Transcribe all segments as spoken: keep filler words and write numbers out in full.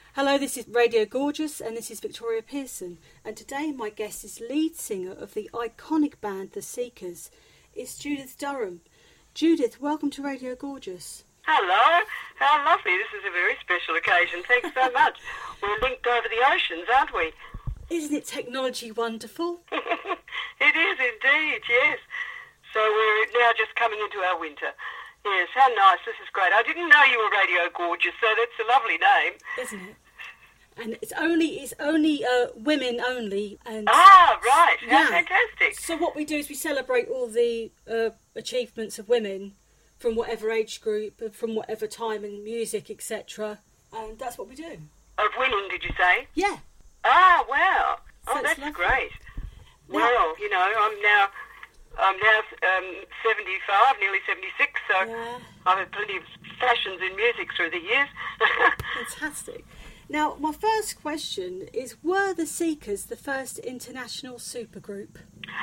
Hello, this is Radio Gorgeous and this is Victoria Pearson, and today my guest is lead singer of the iconic band The Seekers. It's Judith Durham. Judith, welcome to Radio Gorgeous. Hello, how lovely. This is a very special occasion. Thanks so much. We're linked over the oceans, aren't we? Isn't it technology wonderful? It is indeed, yes. So we're now just coming into our winter. Yes, how nice. This is great. I didn't know you were Radio Gorgeous, so that's a lovely name. Isn't it? And it's only it's only uh, women only. And ah, right. How yeah. fantastic. So what we do is we celebrate all the uh, achievements of women from whatever age group, from whatever time in music, et cetera. And that's what we do. Of winning, did you say? Yeah. Ah, wow. So oh, that's lovely. great. Now, well, you know, I'm now I'm now um, seventy-five, nearly seventy-six, so yeah. I've had plenty of fashions in music through the years. Fantastic. Now, my first question is, were The Seekers the first international supergroup?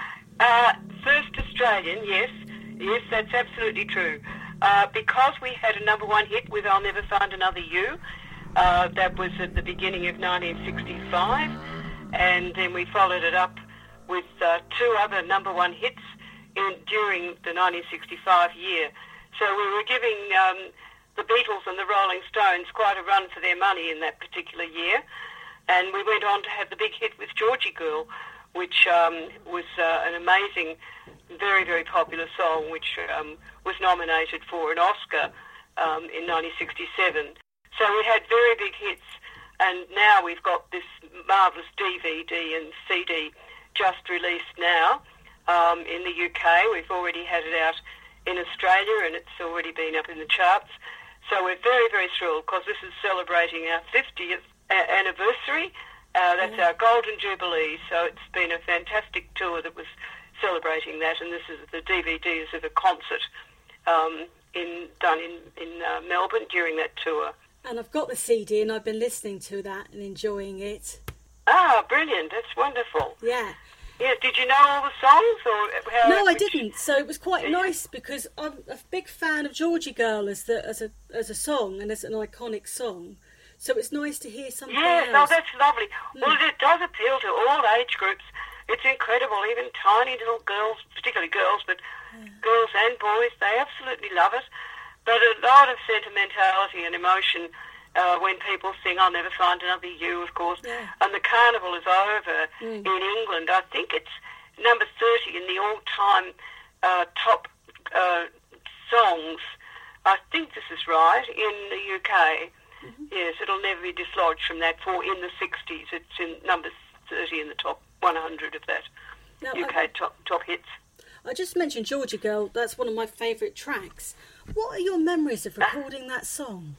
Uh, first Australian, yes. Yes, that's absolutely true. Uh, because we had a number one hit with I'll Never Find Another You. Uh, that was at the beginning of nineteen sixty-five. And then we followed it up with uh, two other number one hits in, during the nineteen sixty-five year. So we were giving um, the Beatles and the Rolling Stones quite a run for their money in that particular year. And we went on to have the big hit with Georgie Girl, which um, was uh, an amazing, very, very popular song, which um, was nominated for an Oscar um, in nineteen sixty-seven. So we had very big hits, and now we've got this marvellous D V D and C D just released now um, in the U K. We've already had it out in Australia, and it's already been up in the charts. So we're very, very thrilled, because this is celebrating our fiftieth a- anniversary. Uh, that's mm. our Golden Jubilee. So it's been a fantastic tour that was celebrating that, and this is the D V Ds of a concert um, in done in, in uh, Melbourne during that tour. And I've got the C D and I've been listening to that and enjoying it. Ah, brilliant. That's wonderful. Yeah. Yeah, did you know all the songs? Or how, no, I which... didn't. So it was quite nice, because I'm a big fan of Georgie Girl as the as a as a song and as an iconic song. So it's nice to hear something yes, else. oh, that's lovely. Mm. Well, it does appeal to all age groups. It's incredible. Even tiny little girls, particularly girls, but yeah. girls and boys, they absolutely love it. But a lot of sentimentality and emotion uh, when people sing I'll Never Find Another You, of course. Yeah. And the carnival is over mm. in England. I think it's number thirty in the all-time uh, top uh, songs. I think this is right, in the U K. Mm-hmm. Yes, it'll never be dislodged from that. For in the sixties, it's in number thirty in the top one hundred of that now, U K I, top top hits. I just mentioned Georgie Girl. That's one of my favourite tracks. What are your memories of recording uh, that song?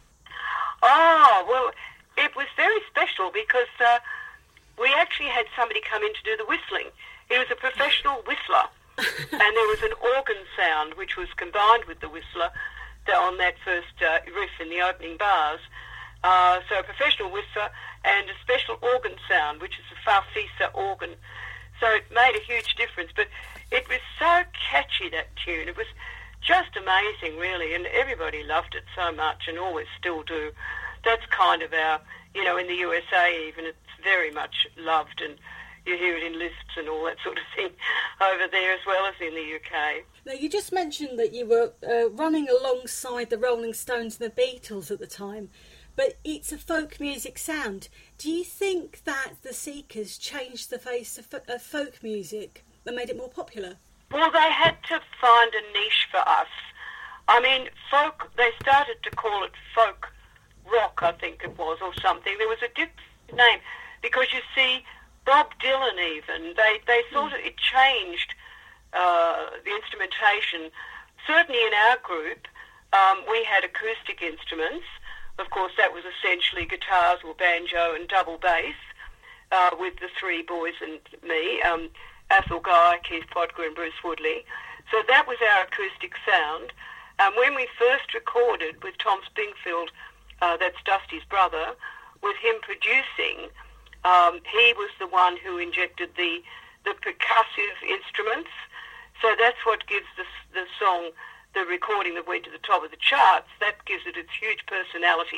Oh, well, it was very special because uh, we actually had somebody come in to do the whistling. He was a professional whistler, and there was an organ sound which was combined with the whistler on that first uh, riff in the opening bars. Uh, so a professional whistler and a special organ sound, which is a farfisa organ. So it made a huge difference. But it was so catchy, that tune. It was just amazing, really, and everybody loved it so much and always still do. That's kind of our, you know, in the U S A even, it's very much loved, and you hear it in lists and all that sort of thing over there as well as in the U K. Now, you just mentioned that you were uh, running alongside the Rolling Stones and the Beatles at the time, but it's a folk music sound. Do you think that the Seekers changed the face of, fo- of folk music and made it more popular? Well, they had to find a niche for us. I mean, folk, they started to call it folk rock, I think it was, or something. There was a different name, because you see, Bob Dylan even, they, they sort of, it changed uh, the instrumentation. Certainly in our group, um, we had acoustic instruments. Of course, that was essentially guitars or banjo and double bass, uh, with the three boys and me, um, Athol Guy, Keith Podger and Bruce Woodley. So that was our acoustic sound. And when we first recorded with Tom Springfield, uh, that's Dusty's brother, with him producing, um, he was the one who injected the, the percussive instruments. So that's what gives the, the song, the recording that went to the top of the charts, that gives it its huge personality.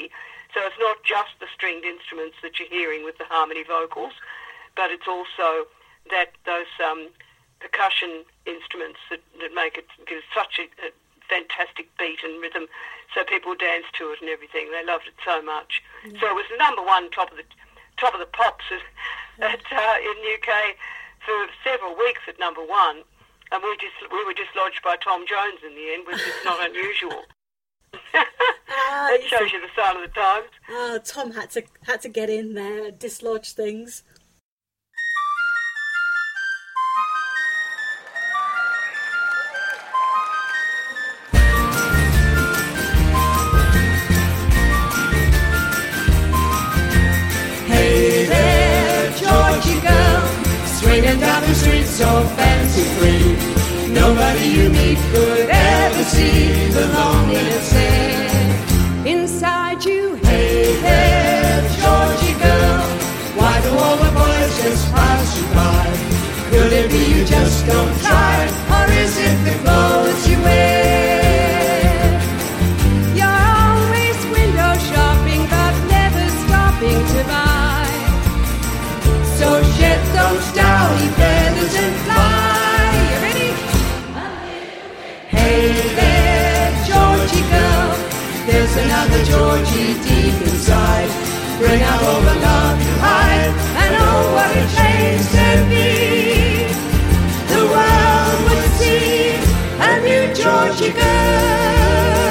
So it's not just the stringed instruments that you're hearing with the harmony vocals, but it's also that those um, percussion instruments that, that make it give such a, a fantastic beat and rhythm. So people dance to it and everything. They loved it so much. Yeah. So it was number one, top of the top of the pops at, yeah. at uh, in the U K for several weeks at number one, and we just we were dislodged by Tom Jones in the end, which is not unusual. uh, That shows you the sign of the times. Oh, Tom had to had to get in there and dislodge things. Hey there, Georgie girl, swinging down the street so fancy-free. Nobody you meet could ever see the loneliness there inside you. Hey there, Georgie girl, why do all the boys just pass you by? Could it be you just don't try, or is it the clothes you wear? You're always window shopping, but never stopping to buy. So shed those downy feathers and fly. You ready? Hey there, Georgie girl, there's another Georgie deep inside. Bring out all the love you hide, and oh, what a change there'd be. The world would see a new Georgie girl.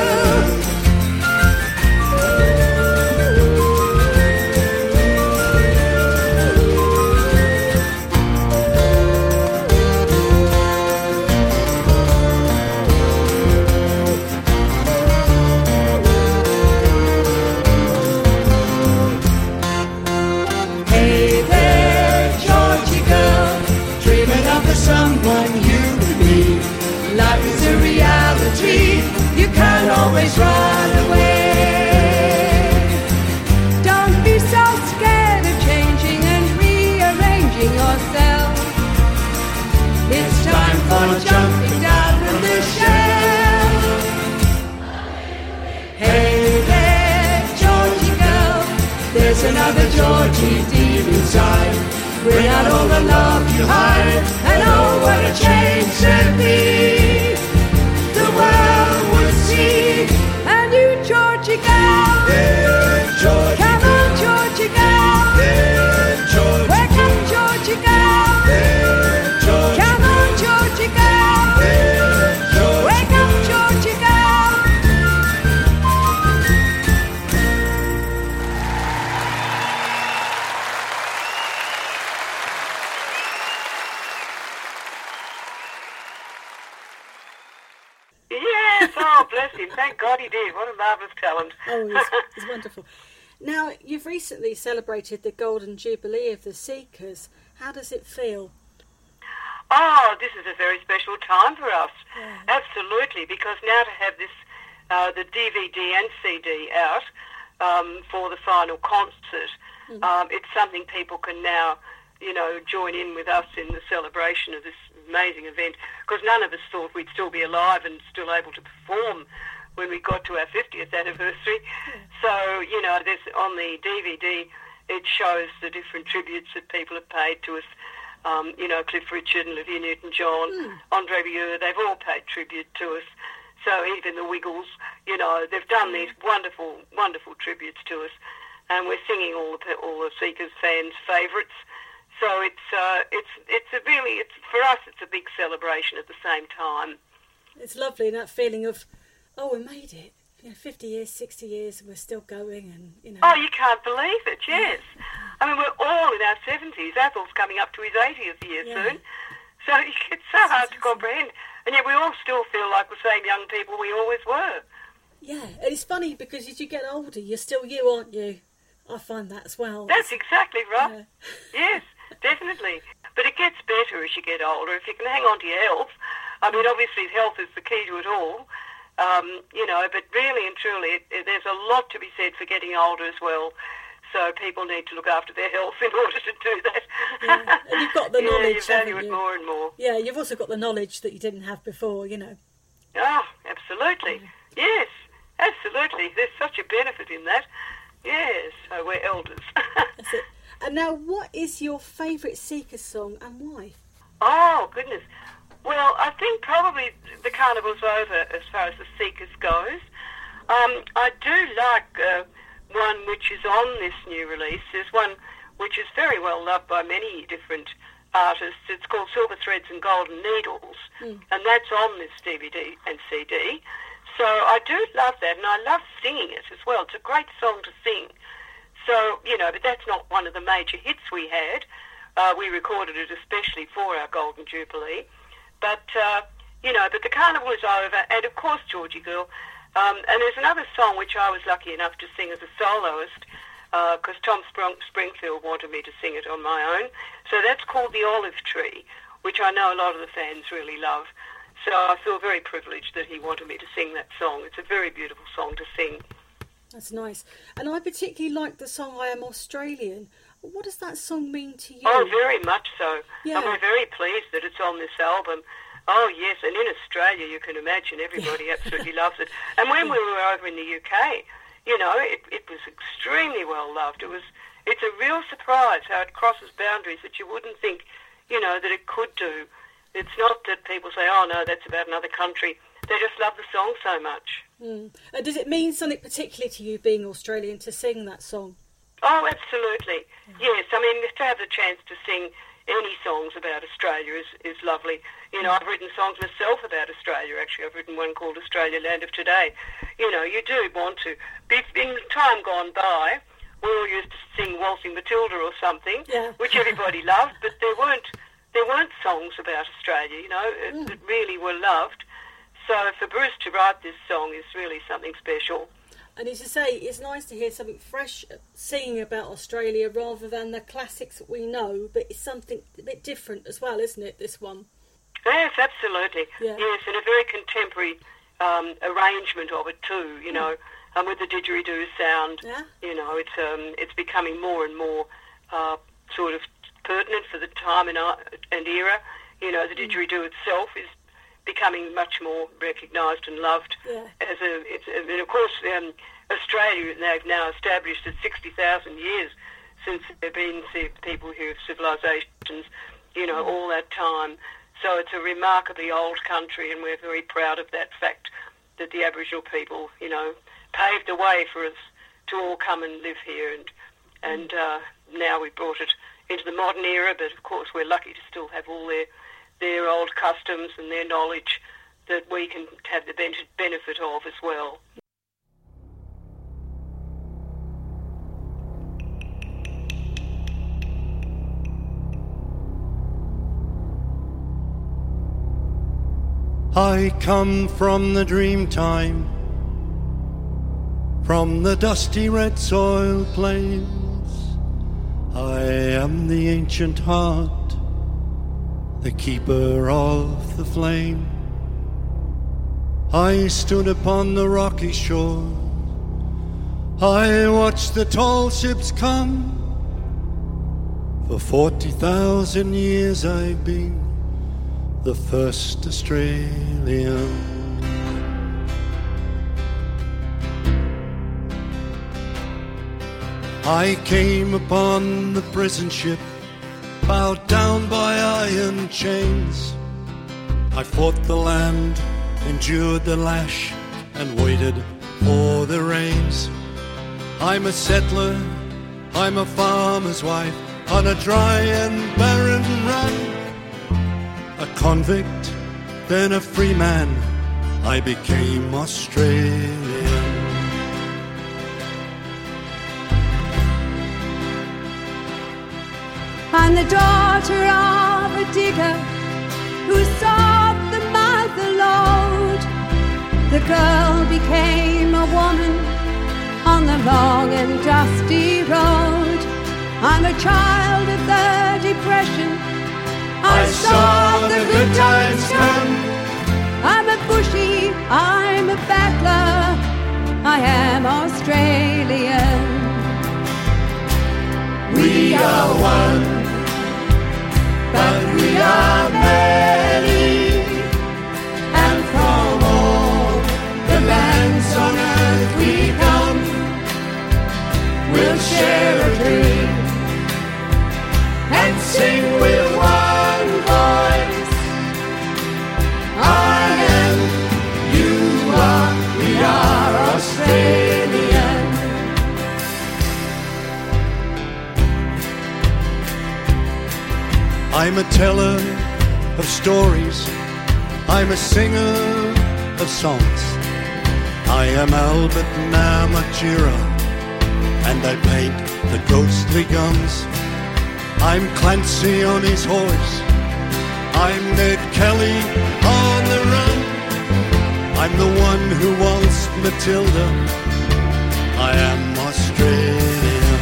Someone you could be. Life is a reality, you can't always run away. Don't be so scared of changing and rearranging yourself. It's time for jumping down from the shelf. Hey there, Georgie girl, there's another Georgie deep inside. Bring out all the love you hide, and oh, what a change there'd be. The world would see a new Georgie girl. Yeah, Georgie Come on, Georgie girl. Yeah, Georgie Wake up, Georgie girl. Yeah, Georgie Come on, Georgie girl. Yeah, Georgie Wake up, Georgie girl. Yes, oh, bless him. Thank God he did. What a marvellous talent. Oh, it's, it's wonderful. Now, you've recently celebrated the Golden Jubilee of the Seekers. How does it feel? Oh, this is a very special time for us. Yeah. Absolutely, because now to have this, uh, the D V D and C D out um, for the final concert, mm-hmm. um, it's something people can now, you know, join in with us in the celebration of this amazing event, because none of us thought we'd still be alive and still able to perform when we got to our fiftieth anniversary. Yeah. So, you know, there's on the D V D, it shows the different tributes that people have paid to us. Um, you know, Cliff Richard and Olivia Newton-John, mm. Andre Rieu, they've all paid tribute to us. So even the Wiggles, you know, they've done these wonderful, wonderful tributes to us. And we're singing all the, all the Seekers fans' favourites. So it's uh, it's it's a really it's for us it's a big celebration at the same time. It's lovely, that feeling of, oh, we made it. You know, fifty years, sixty years, we're still going, and you know. Oh, you can't believe it. Yes, I mean we're all in our seventies. Athel's coming up to his eightieth year yeah. soon. So it's so hard to comprehend, and yet we all still feel like the same young people we always were. Yeah, and it's funny because as you get older, you're still you, aren't you? I find that as well. That's exactly right. Yeah. Yes. Definitely. But it gets better as you get older. If you can hang on to your health, I mean, obviously health is the key to it all, um, you know, but really and truly it, it, there's a lot to be said for getting older as well. So people need to look after their health in order to do that. Yeah. And you've got the yeah, knowledge, you value haven't it you? more and more. Yeah, you've also got the knowledge that you didn't have before, you know. Oh, absolutely. Yeah. Yes, absolutely. There's such a benefit in that. Yes, so we're elders. That's it. And now, what is your favourite Seekers song and why? Oh, goodness. Well, I think probably The Carnival's Over as far as the Seekers goes. Um, I do like uh, one which is on this new release. There's one which is very well loved by many different artists. It's called Silver Threads and Golden Needles, mm. and that's on this D V D and C D. So I do love that, and I love singing it as well. It's a great song to sing. So, you know, but that's not one of the major hits we had. Uh, we recorded it especially for our Golden Jubilee. But, uh, you know, but The Carnival is Over, and of course, Georgie Girl. Um, and there's another song which I was lucky enough to sing as a soloist, because uh, Tom Spring- Springfield wanted me to sing it on my own. So that's called The Olive Tree, which I know a lot of the fans really love. So I feel very privileged that he wanted me to sing that song. It's a very beautiful song to sing. That's nice. And I particularly like the song I Am Australian. What does that song mean to you? Oh, very much so. Yeah. I'm very pleased that it's on this album. Oh, yes, and in Australia, you can imagine, everybody Yeah. absolutely loves it. And when we were over in the U K, you know, it, it was extremely well loved. It was, it's a real surprise how it crosses boundaries that you wouldn't think, you know, that it could do. It's not that people say, oh, no, that's about another country. They just love the song so much. Mm. And does it mean something particular to you, being Australian, to sing that song? Oh, absolutely. Yes, I mean, to have the chance to sing any songs about Australia is, is lovely. You know, I've written songs myself about Australia, actually. I've written one called Australia, Land of Today. You know, you do want to. In time gone by, we all used to sing Waltzing Matilda or something, yeah. which everybody loved, but there weren't there weren't songs about Australia, you know, mm. that really were loved. So for Bruce to write this song is really something special. And as you say, it's nice to hear something fresh singing about Australia rather than the classics that we know, but it's something a bit different as well, isn't it, this one? Yes, absolutely. Yeah. Yes, and a very contemporary um, arrangement of it too, you know, um, with the didgeridoo sound. Yeah. You know, it's um, it's becoming more and more uh, sort of pertinent for the time and, uh, and era. You know, the didgeridoo mm. itself is becoming much more recognised and loved. Yeah. As a, it's, and of course, um, Australia, they've now established that sixty thousand years since there have been people who have civilisations, you know, all that time. So it's a remarkably old country, and we're very proud of that fact that the Aboriginal people, you know, paved the way for us to all come and live here. And and uh, now we've brought it into the modern era, but of course we're lucky to still have all their their old customs and their knowledge that we can have the benefit of as well. I come from the dream time, from the dusty red soil plains. I am the ancient heart, the keeper of the flame. I stood upon the rocky shore, I watched the tall ships come. For forty thousand years I've been the first Australian. I came upon the prison ship, bowed down by iron chains. I fought the land, endured the lash, and waited for the rains. I'm a settler, I'm a farmer's wife, on a dry and barren run. A convict, then a free man, I became Australian. I'm the daughter of a digger who sought the mother lode. The girl became a woman on the long and dusty road. I'm a child of the Depression, I saw the good times come. I'm a bushy, I'm a battler, I am Australian. We are one, but we are many, and from all the lands on earth we come. I'm a teller of stories, I'm a singer of songs. I am Albert Namatjira, and I paint the ghostly guns. I'm Clancy on his horse, I'm Ned Kelly on the run. I'm the one who waltzed Matilda, I am Australian.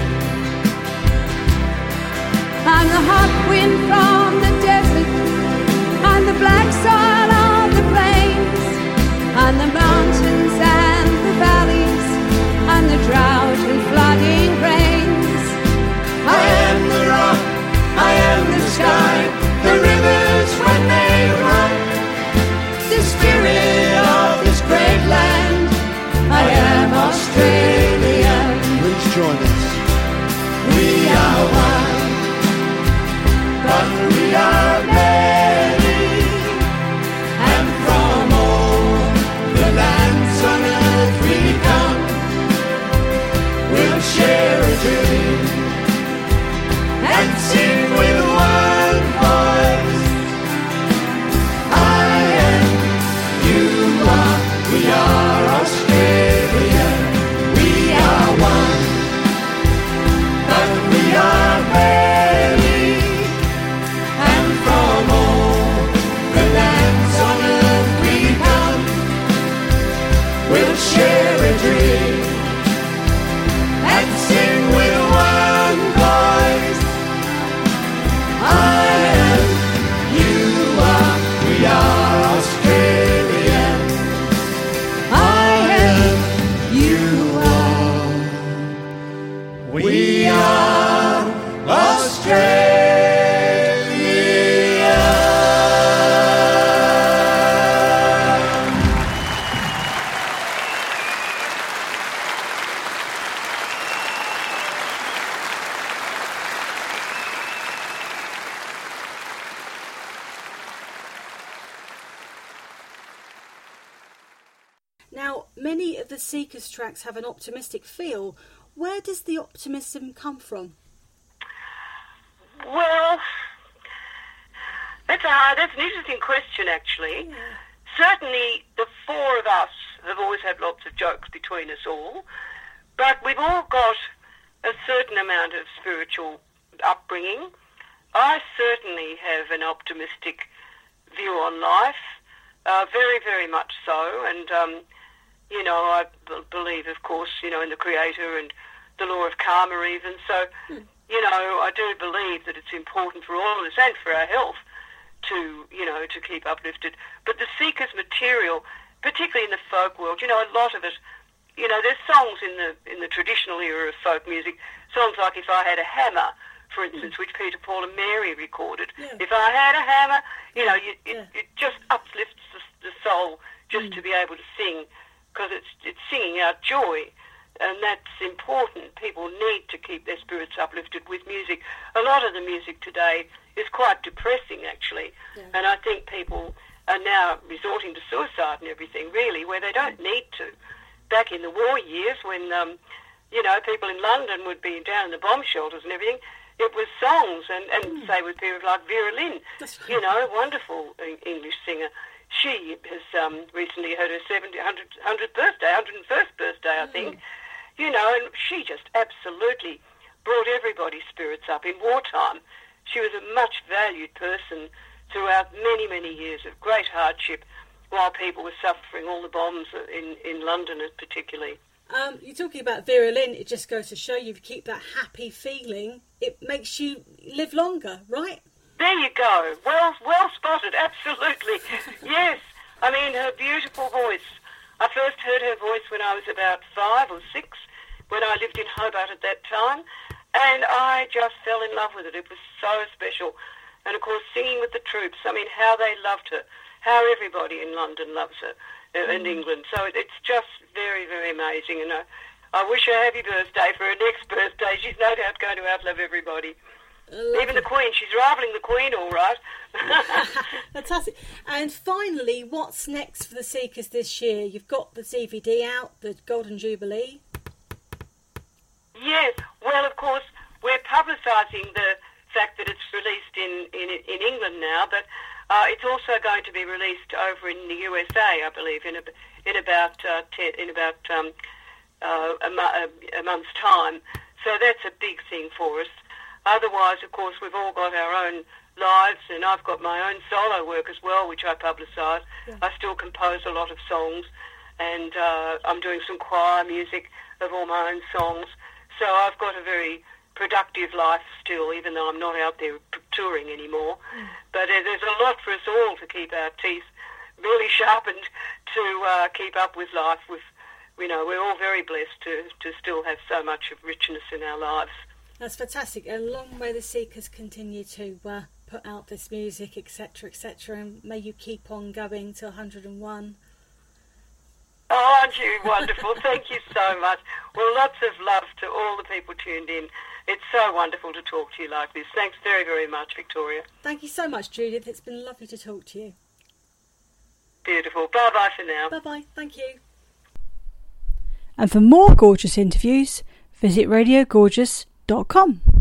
I'm the hot wind from the desert, I'm the black soil on the plains, I'm the mountains and the valleys, I'm the drought and flooding rains. I am the rock, I am the sky, the rivers when they run, the spirit of this great land. I am Australian. Please join us. We are one, but we are many, and from all the lands on earth we come. We'll share a dream and sing with one voice. I am, you are, we are Australian. We are one, but we are many, and from all the lands on earth we come. We'll share a dream and sing with one voice. I am, you are, we are Australian. I am, you are, we are Australian. Now, many of the Seekers tracks have an optimistic feel. Where does the optimism come from? Well, that's a hard, that's an interesting question, actually. Yeah. Certainly, the four of us have always had lots of jokes between us all, but we've all got a certain amount of spiritual upbringing. I certainly have an optimistic view on life, uh, very, very much so, and, um, you know, I b- believe, of course, you know, in the Creator and the law of karma even, so... Hmm. You know, I do believe that it's important for all of us and for our health to, you know, to keep uplifted. But the Seekers material, particularly in the folk world, you know, a lot of it, you know, there's songs in the in the traditional era of folk music, songs like If I Had a Hammer, for instance, mm. which Peter, Paul and Mary recorded. Yeah. If I had a hammer, you know, you, it, yeah. it just uplifts the, the soul just mm. to be able to sing, because it's, it's singing out joy. And that's important. People need to keep their spirits uplifted with music. A lot of the music today is quite depressing, actually. Yeah. And I think people are now resorting to suicide and everything, really, where they don't need to. Back in the war years, when, um, you know, people in London would be down in the bomb shelters and everything, it was songs, and, and mm. say with people like Vera Lynn, right. you know, wonderful English singer. She has um, recently had her seventieth, hundredth birthday, one hundred first birthday, I mm. think. You know, and she just absolutely brought everybody's spirits up in wartime. She was a much valued person throughout many, many years of great hardship while people were suffering all the bombs in, in London particularly. Um, you're talking about Vera Lynn, it just goes to show you, if you keep that happy feeling, it makes you live longer, right? There you go. Well, well spotted, absolutely. Yes. I mean, her beautiful voice. I first heard her voice when I was about five or six, when I lived in Hobart at that time, and I just fell in love with it. It was so special. And, of course, singing with the troops, I mean, how they loved her, how everybody in London loves her, uh, in England. So it's just very, very amazing. And I, I wish her happy birthday for her next birthday. She's no doubt going to outlive everybody. Even the Queen. She's rivaling the Queen, all right. Fantastic. And finally, what's next for the Seekers this year? You've got the D V D out, the Golden Jubilee. Yes. Well, of course, we're publicising the fact that it's released in, in, England now, but uh, it's also going to be released over in the U S A, I believe, in a, in about uh, ten, in about um, uh, a, a, a month's time. So that's a big thing for us. Otherwise, of course, we've all got our own lives, and I've got my own solo work as well, which I publicise. Yeah. I still compose a lot of songs, and uh, I'm doing some choir music of all my own songs. So I've got a very productive life still, even though I'm not out there touring anymore. Mm. But uh, there's a lot for us all to keep our teeth really sharpened to uh, keep up with life. With, you know, we're all very blessed to, to still have so much of richness in our lives. That's fantastic. And long may the Seekers continue to uh, put out this music, et cetera, et cetera, and may you keep on going to one hundred and one. Oh, aren't you wonderful? Thank you so much. Well, lots of love to all the people tuned in. It's so wonderful to talk to you like this. Thanks very, very much, Victoria. Thank you so much, Judith. It's been lovely to talk to you. Beautiful. Bye-bye for now. Bye-bye. Thank you. And for more gorgeous interviews, visit radio gorgeous dot com.